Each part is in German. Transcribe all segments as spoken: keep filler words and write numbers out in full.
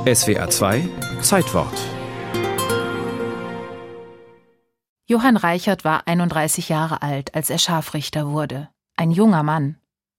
S W R zwei Zeitwort. Johann Reichert war einunddreißig Jahre alt, als er Scharfrichter wurde. Ein junger Mann.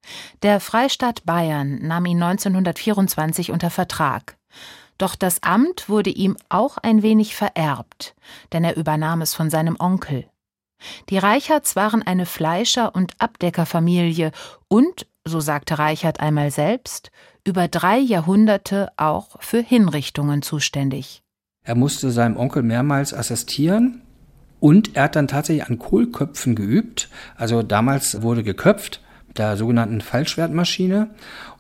Der Freistaat Bayern nahm ihn neunzehnhundertvierundzwanzig unter Vertrag. Doch das Amt wurde ihm auch ein wenig vererbt, denn er übernahm es von seinem Onkel. Die Reicherts waren eine Fleischer- und Abdeckerfamilie und, so sagte Reichert einmal selbst, über drei Jahrhunderte auch für Hinrichtungen zuständig. Er musste seinem Onkel mehrmals assistieren und er hat dann tatsächlich an Kohlköpfen geübt. Also damals wurde geköpft mit der sogenannten Fallschwertmaschine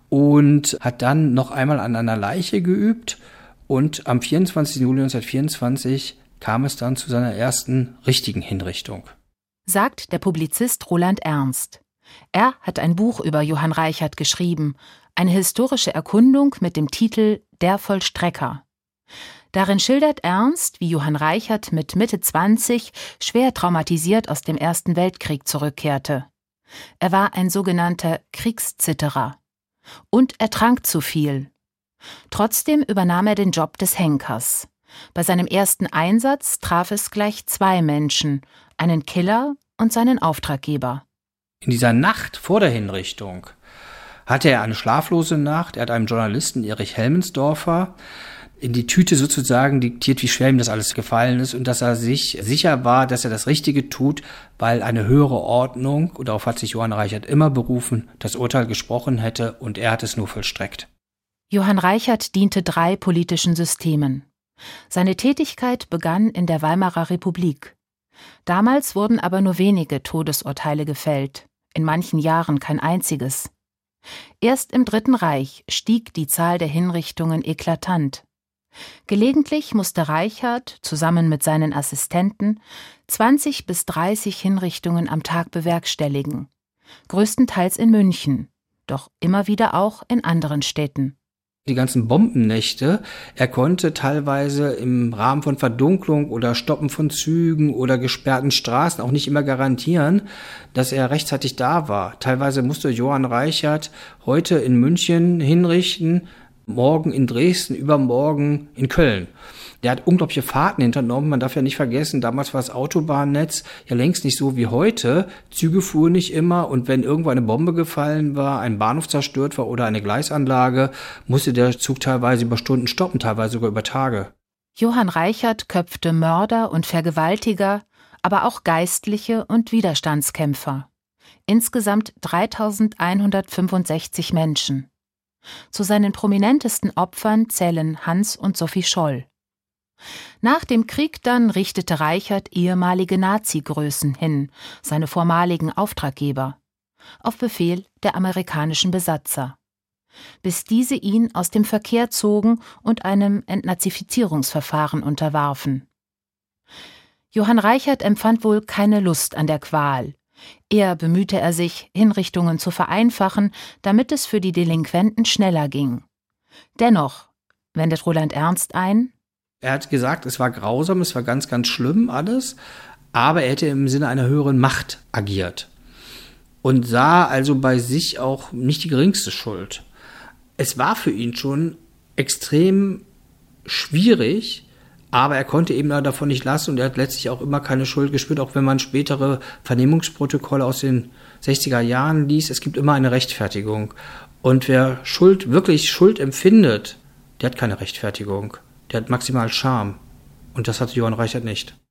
und hat dann noch einmal an einer Leiche geübt. Und am vierundzwanzigsten Juli neunzehnhundertvierundzwanzig kam es dann zu seiner ersten richtigen Hinrichtung. Sagt der Publizist Roland Ernst. Er hat ein Buch über Johann Reichert geschrieben, eine historische Erkundung mit dem Titel »Der Vollstrecker«. Darin schildert Ernst, wie Johann Reichert mit Mitte zwanzig schwer traumatisiert aus dem Ersten Weltkrieg zurückkehrte. Er war ein sogenannter Kriegszitterer. Und er trank zu viel. Trotzdem übernahm er den Job des Henkers. Bei seinem ersten Einsatz traf es gleich zwei Menschen, einen Killer und seinen Auftraggeber. In dieser Nacht vor der Hinrichtung hatte er eine schlaflose Nacht. Er hat einem Journalisten, Erich Helmensdorfer, in die Tüte sozusagen diktiert, wie schwer ihm das alles gefallen ist und dass er sich sicher war, dass er das Richtige tut, weil eine höhere Ordnung, und darauf hat sich Johann Reichert immer berufen, das Urteil gesprochen hätte und er hat es nur vollstreckt. Johann Reichert diente drei politischen Systemen. Seine Tätigkeit begann in der Weimarer Republik. Damals wurden aber nur wenige Todesurteile gefällt, in manchen Jahren kein einziges. Erst im Dritten Reich stieg die Zahl der Hinrichtungen eklatant. Gelegentlich musste Reichert, zusammen mit seinen Assistenten, zwanzig bis dreißig Hinrichtungen am Tag bewerkstelligen, größtenteils in München, doch immer wieder auch in anderen Städten. Die ganzen Bombennächte, er konnte teilweise im Rahmen von Verdunklung oder Stoppen von Zügen oder gesperrten Straßen auch nicht immer garantieren, dass er rechtzeitig da war. Teilweise musste Johann Reichert heute in München hinrichten, morgen in Dresden, übermorgen in Köln. Der hat unglaubliche Fahrten hinternommen. Man darf ja nicht vergessen, damals war das Autobahnnetz ja längst nicht so wie heute. Züge fuhren nicht immer und wenn irgendwo eine Bombe gefallen war, ein Bahnhof zerstört war oder eine Gleisanlage, musste der Zug teilweise über Stunden stoppen, teilweise sogar über Tage. Johann Reichert köpfte Mörder und Vergewaltiger, aber auch Geistliche und Widerstandskämpfer. Insgesamt dreitausendeinhundertfünfundsechzig Menschen. Zu seinen prominentesten Opfern zählen Hans und Sophie Scholl. Nach dem Krieg dann richtete Reichert ehemalige Nazi-Größen hin, seine vormaligen Auftraggeber, auf Befehl der amerikanischen Besatzer, bis diese ihn aus dem Verkehr zogen und einem Entnazifizierungsverfahren unterwarfen. Johann Reichert empfand wohl keine Lust an der Qual. Eher bemühte er sich, Hinrichtungen zu vereinfachen, damit es für die Delinquenten schneller ging. Dennoch, wendet Roland Ernst ein, er hat gesagt, es war grausam, es war ganz, ganz schlimm alles, aber er hätte im Sinne einer höheren Macht agiert und sah also bei sich auch nicht die geringste Schuld. Es war für ihn schon extrem schwierig, aber er konnte eben davon nicht lassen und er hat letztlich auch immer keine Schuld gespürt, auch wenn man spätere Vernehmungsprotokolle aus den sechziger Jahren liest. Es gibt immer eine Rechtfertigung. Und wer Schuld, wirklich Schuld empfindet, der hat keine Rechtfertigung. Der hat maximal Scham. Und das hatte Johann Reichert nicht.